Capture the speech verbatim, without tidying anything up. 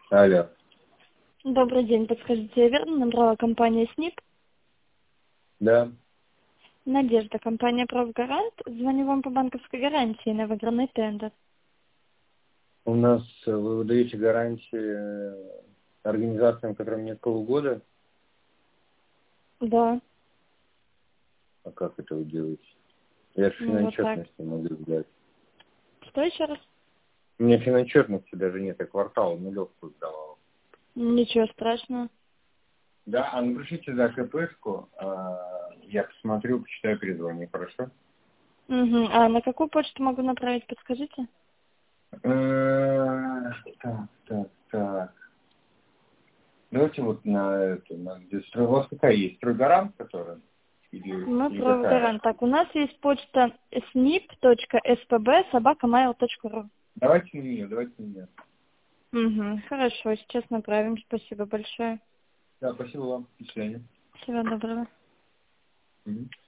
Алло. Добрый день, подскажите, я верно набрала компания СНИП? Да. Надежда, компания «Профгарант». Звоню вам по банковской гарантии на выигранный тендер. У нас э, вы выдаете гарантии э, организациям, которым нет полугода. Да, А как это вы делаете? Я же ну вот так. финанчетности могу сдать. Что еще раз? У меня финанчетности даже нет, я квартал нулевку сдавал. Ничего страшного. Да, а напишите за КПшку, а, я посмотрю, почитаю, перезвоню, хорошо? Угу. А на какую почту могу направить, подскажите? Э, Так, так, так. Давайте вот на эту, на где строй- у вас какая есть? Стройгарант, которая? Или, Ну, или какая? «Профгарант». Так, у нас есть почта снип точка эс пэ бэ собака mail точка ру. Давайте на нее, давайте на нее. Угу. Хорошо, сейчас направим. Спасибо большое. Да, спасибо вам. До свидания. Всего доброго. Мгм.